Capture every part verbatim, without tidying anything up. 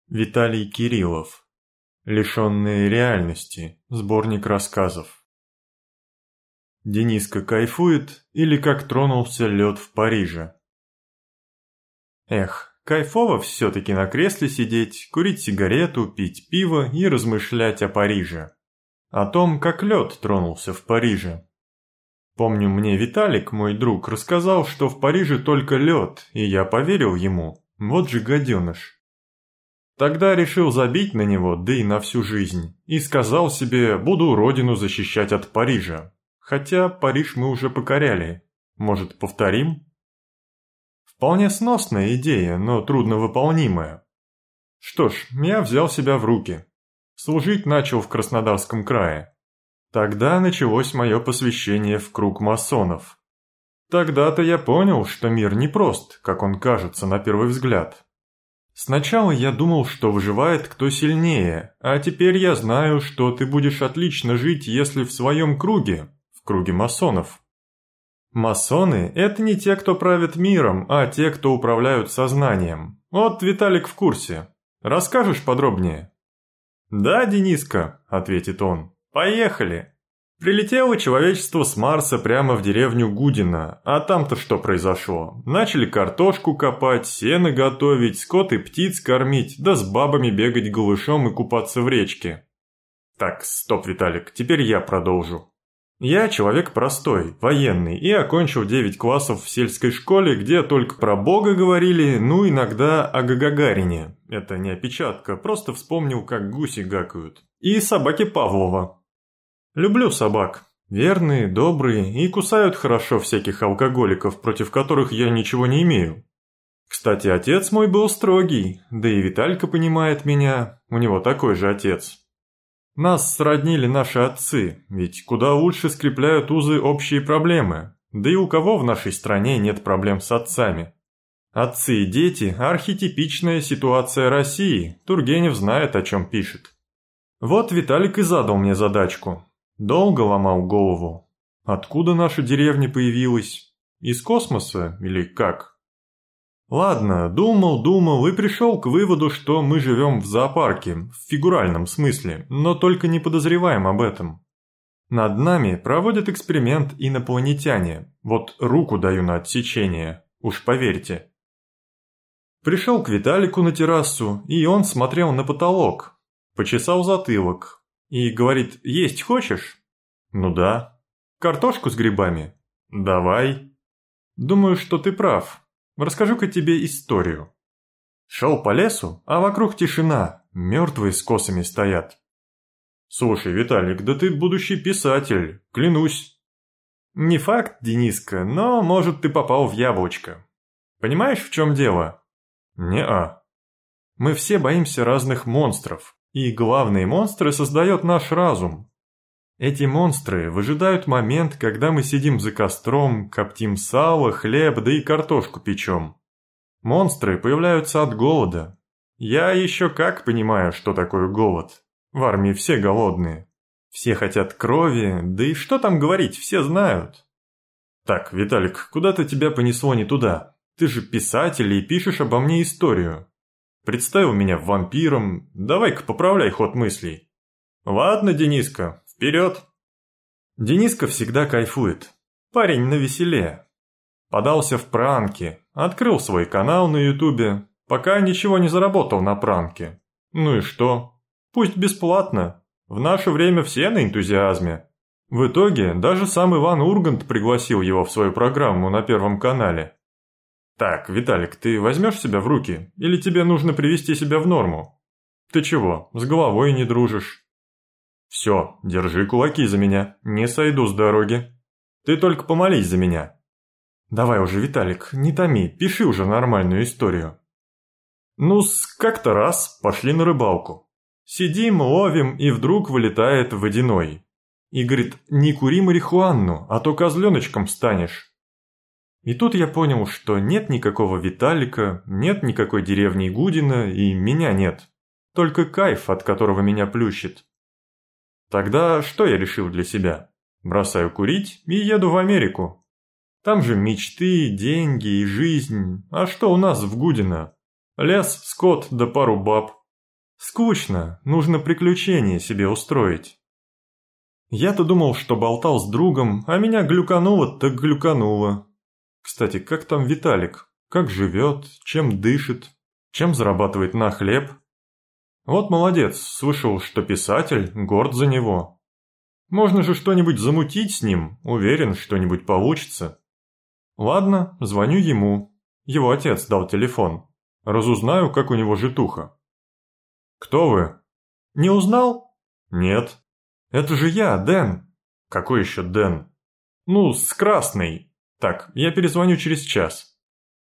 Виталий Кириллов. Лишенные реальности. Сборник рассказов. Дениска кайфует или как тронулся лед в Париже. Эх, кайфово все-таки на кресле сидеть, курить сигарету, пить пиво и размышлять о Париже. О том, как лед тронулся в Париже. Помню, мне Виталик, мой друг, рассказал, что в Париже только лед, и я поверил ему. Вот же гаденыш. Тогда решил забить на него, да и на всю жизнь, и сказал себе, буду родину защищать от Парижа. Хотя Париж мы уже покоряли. Может, повторим? Вполне сносная идея, но трудновыполнимая. Что ж, я взял себя в руки. Служить начал в Краснодарском крае. Тогда началось мое посвящение в круг масонов. Тогда-то я понял, что мир непрост, как он кажется на первый взгляд. Сначала я думал, что выживает кто сильнее, а теперь я знаю, что ты будешь отлично жить, если в своем круге, в круге масонов. Масоны – это не те, кто правит миром, а те, кто управляют сознанием. Вот Виталик в курсе. Расскажешь подробнее? «Да, Дениска», – ответит он, – «поехали». Прилетело человечество с Марса прямо в деревню Гудино, а там-то что произошло? Начали картошку копать, сено готовить, скот и птиц кормить, да с бабами бегать голышом и купаться в речке. Так, стоп, Виталик, теперь я продолжу. Я человек простой, военный, и окончил девять классов в сельской школе, где только про Бога говорили, ну иногда о Гагагарине. Это не опечатка, просто вспомнил, как гуси гакают. И собаки Павлова. Люблю собак. Верные, добрые и кусают хорошо всяких алкоголиков, против которых я ничего не имею. Кстати, отец мой был строгий, да и Виталька понимает меня, у него такой же отец. Нас сроднили наши отцы, ведь куда лучше скрепляют узы общие проблемы, да и у кого в нашей стране нет проблем с отцами. Отцы и дети – архетипичная ситуация России, Тургенев знает, о чем пишет. Вот Виталик и задал мне задачку. Долго ломал голову. Откуда наша деревня появилась? Из космоса или как? Ладно, думал, думал и пришел к выводу, что мы живем в зоопарке, в фигуральном смысле, но только не подозреваем об этом. Над нами проводят эксперимент инопланетяне, вот руку даю на отсечение, уж поверьте. Пришел к Виталику на террасу, и он смотрел на потолок, почесал затылок. И говорит, есть хочешь? Ну да. Картошку с грибами? Давай. Думаю, что ты прав. Расскажу-ка тебе историю. Шел по лесу, а вокруг тишина, мертвые с косами стоят. Слушай, Виталик, да ты будущий писатель, клянусь. Не факт, Дениска, но, может, ты попал в яблочко. Понимаешь, в чем дело? Не-а. Мы все боимся разных монстров. И главные монстры создает наш разум. Эти монстры выжидают момент, когда мы сидим за костром, коптим сало, хлеб, да и картошку печем. Монстры появляются от голода. Я еще как понимаю, что такое голод. В армии все голодные. Все хотят крови, да и что там говорить, все знают. Так, Виталик, куда-то тебя понесло не туда. Ты же писатель и пишешь обо мне историю. Представил меня вампиром, давай-ка поправляй ход мыслей. Ладно, Дениска, вперед. Дениска всегда кайфует. Парень навеселе. Подался в пранки, открыл свой канал на ютубе, пока ничего не заработал на пранке. Ну и что? Пусть бесплатно. В наше время все на энтузиазме. В итоге даже сам Иван Ургант пригласил его в свою программу на Первом канале. Так, Виталик, ты возьмешь себя в руки, или тебе нужно привести себя в норму? Ты чего, с головой не дружишь? Все, держи кулаки за меня, не сойду с дороги. Ты только помолись за меня. Давай уже, Виталик, не томи, пиши уже нормальную историю. Ну-с, как-то раз пошли на рыбалку. Сидим, ловим, и вдруг вылетает водяной. И говорит, не кури марихуану, а то козленочком станешь. И тут я понял, что нет никакого Виталика, нет никакой деревни Гудино и меня нет. Только кайф, от которого меня плющит. Тогда что я решил для себя? Бросаю курить и еду в Америку. Там же мечты, деньги и жизнь. А что у нас в Гудино? Лес, скот да пару баб. Скучно, нужно приключение себе устроить. Я-то думал, что болтал с другом, а меня глюкануло так глюкануло. Кстати, как там Виталик? Как живет? Чем дышит? Чем зарабатывает на хлеб? Вот молодец, слышал, что писатель, горд за него. Можно же что-нибудь замутить с ним, уверен, что-нибудь получится. Ладно, звоню ему. Его отец дал телефон. Разузнаю, как у него житуха. «Кто вы?» «Не узнал?» «Нет». «Это же я, Дэн». «Какой еще Дэн?» «Ну, с красной. Так, я перезвоню через час».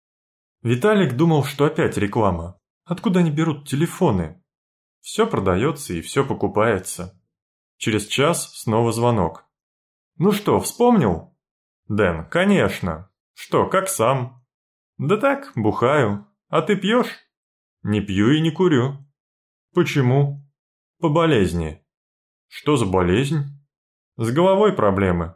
Виталик думал, что опять реклама. Откуда они берут телефоны? Все продается и все покупается. Через час снова звонок. «Ну что, вспомнил?» «Дэн, конечно. Что, как сам?» «Да так, бухаю. А ты пьешь?» «Не пью и не курю». «Почему?» «По болезни». «Что за болезнь?» «С головой проблемы».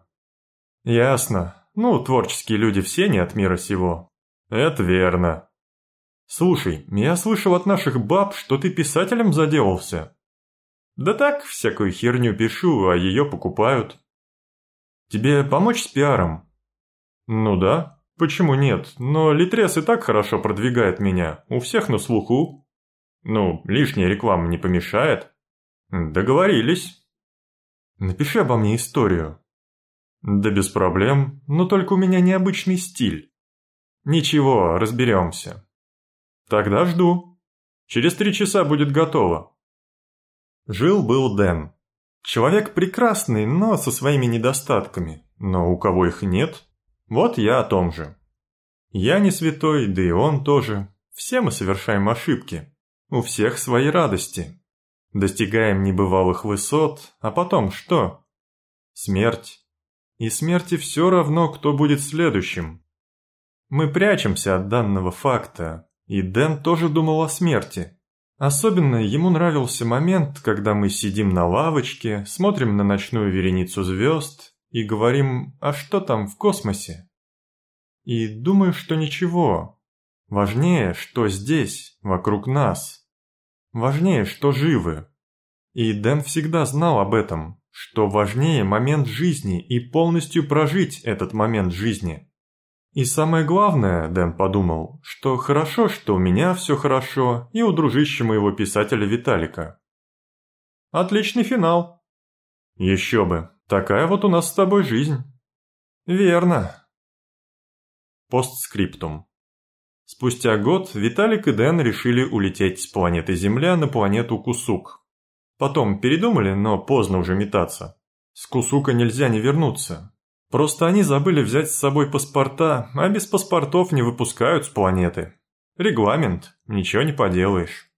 «Ясно. Ну, творческие люди все не от мира сего». «Это верно». «Слушай, я слышал от наших баб, что ты писателем заделался». «Да так, всякую херню пишу, а ее покупают». «Тебе помочь с пиаром?» «Ну да, почему нет, но Литрес и так хорошо продвигает меня, у всех на слуху». «Ну, лишняя реклама не помешает». «Договорились». «Напиши обо мне историю». «Да без проблем, но только у меня необычный стиль». «Ничего, разберемся». «Тогда жду. Через три часа будет готово». Жил-был Дэн. Человек прекрасный, но со своими недостатками. Но у кого их нет? Вот я о том же. Я не святой, да и он тоже. Все мы совершаем ошибки. У всех свои радости. Достигаем небывалых высот, а потом что? Смерть. И смерти все равно, кто будет следующим. Мы прячемся от данного факта, и Дэн тоже думал о смерти. Особенно ему нравился момент, когда мы сидим на лавочке, смотрим на ночную вереницу звезд и говорим, а что там в космосе? И думаю, что ничего. Важнее, что здесь, вокруг нас. Важнее, что живы. И Дэн всегда знал об этом, что важнее момент жизни и полностью прожить этот момент жизни. И самое главное, Дэн подумал, что хорошо, что у меня все хорошо и у дружища моего писателя Виталика. Отличный финал. Еще бы, такая вот у нас с тобой жизнь. Верно. Постскриптум. Спустя год Виталик и Дэн решили улететь с планеты Земля на планету Кусук. Потом передумали, но поздно уже метаться. С Кусука нельзя не вернуться. Просто они забыли взять с собой паспорта, а без паспортов не выпускают с планеты. Регламент, ничего не поделаешь.